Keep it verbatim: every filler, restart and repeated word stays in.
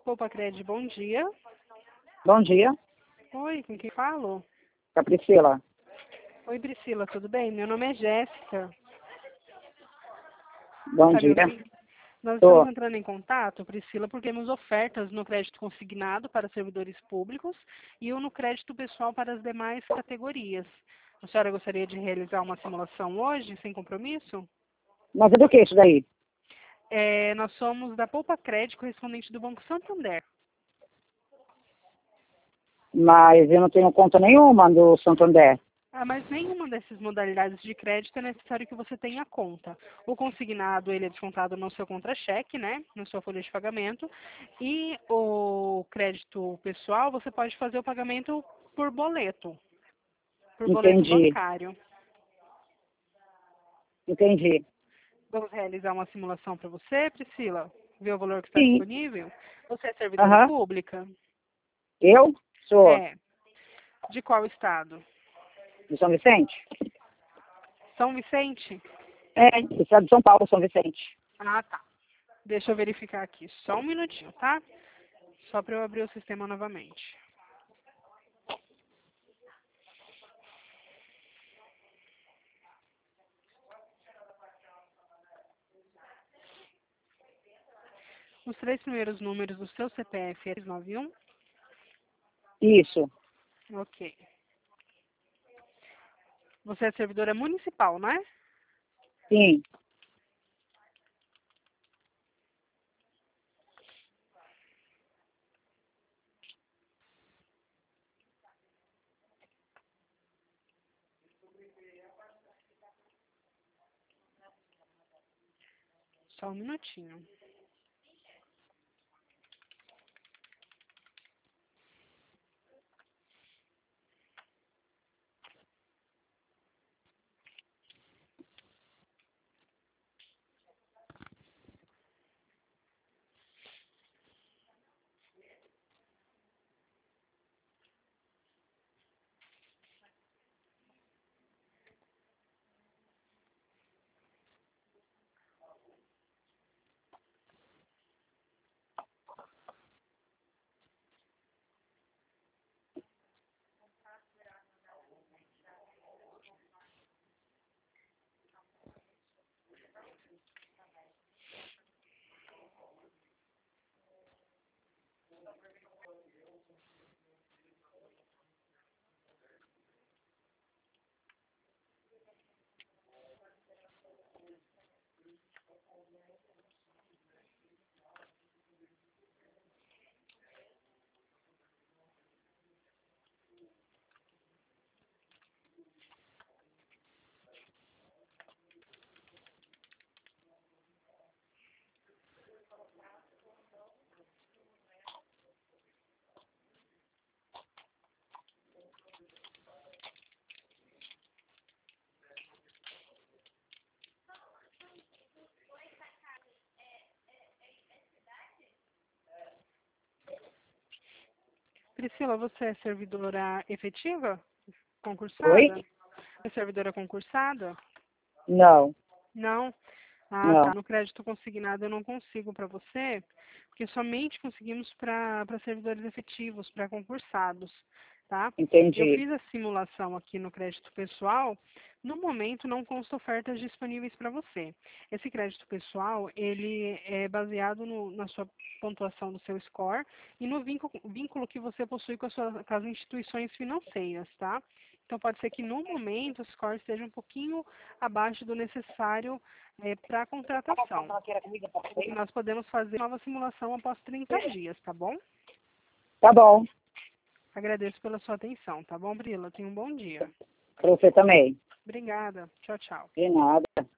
Poupa Cred, bom dia. Bom dia, Oi, com quem falo? com a Priscila. Oi, Priscila, tudo bem? Meu nome é Jéssica. Bom Tá me dia. ouvindo? Nós Tô. estamos entrando em contato, Priscila, porque temos ofertas no crédito consignado para servidores públicos e o no crédito pessoal para as demais categorias. A senhora gostaria de realizar uma simulação hoje, sem compromisso? Mas é do que isso daí? É, nós somos da Poupa Cred, correspondente do Banco Santander. Mas eu não tenho conta nenhuma do Santander. Ah, mas nenhuma dessas modalidades de crédito é necessário que você tenha conta. O consignado, ele é descontado no seu contra-cheque, né? Na sua folha de pagamento. E o crédito pessoal, você pode fazer o pagamento por boleto. Por boleto Entendi, bancário. entendi. Vamos realizar uma simulação para você, Priscila? Ver o valor que está Sim. disponível? Você é servidora Aham. pública? Eu sou É. De qual estado? de São Vicente? São Vicente? É, estado de São Paulo, São Vicente. Ah, tá. Deixa eu verificar aqui. Só um minutinho, tá? Só para eu abrir o sistema novamente. Os três primeiros números do seu C P F é três nove um? Isso, Ok. Você é servidora municipal, não é? sim. Só um minutinho. Priscila, você é servidora efetiva? Oi? Concursada? É servidora concursada? Não, Não? Ah, tá. não. No crédito consignado eu não consigo para você, porque somente conseguimos para servidores efetivos, para concursados, tá? Eu Entendi. fiz a simulação aqui no crédito pessoal. No momento não consta ofertas disponíveis para você. Esse crédito pessoal, ele é baseado no, na sua pontuação do seu score e no vínculo, vínculo que você possui com, a sua, com as instituições financeiras, tá? Então pode ser que no momento o score esteja um pouquinho abaixo do necessário para a contratação. E nós podemos fazer nova simulação após trinta dias, tá bom? Tá bom. Agradeço pela sua atenção, tá bom, Brila? Tenha um bom dia. Pra você também. Obrigada. Tchau, tchau. De nada.